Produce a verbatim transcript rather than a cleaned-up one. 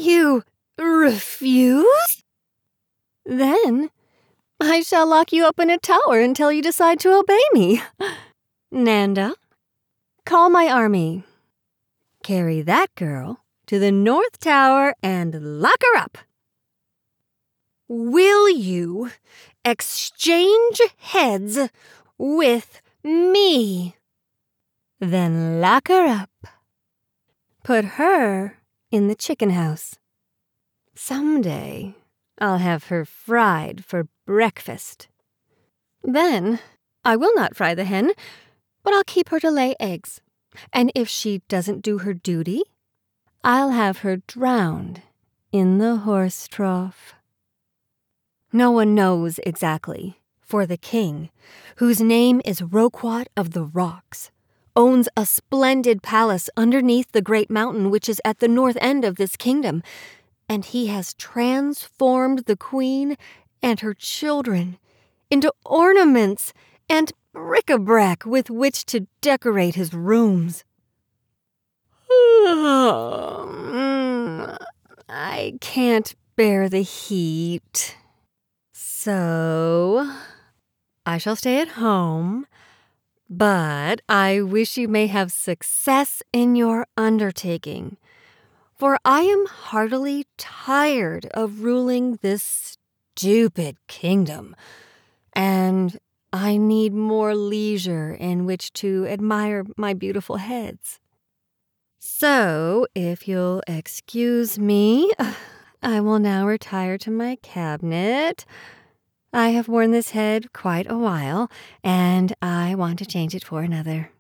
You refuse? Then I shall lock you up in a tower until you decide to obey me. Nanda, call my army. Carry that girl to the North Tower and lock her up. Will you exchange heads with me? Then lock her up. Put her in the chicken house. Someday I'll have her fried for breakfast. Then I will not fry the hen, but I'll keep her to lay eggs. And if she doesn't do her duty, I'll have her drowned in the horse trough. No one knows exactly, for the king, whose name is Roquat of the Rocks, owns a splendid palace underneath the great mountain which is at the north end of this kingdom, and he has transformed the queen and her children into ornaments and bric-a-brac with which to decorate his rooms. I can't bear the heat. So I shall stay at home, but I wish you may have success in your undertaking, for I am heartily tired of ruling this stupid kingdom, and I need more leisure in which to admire my beautiful heads. So, if you'll excuse me, I will now retire to my cabinet. I have worn this head quite a while, and I want to change it for another.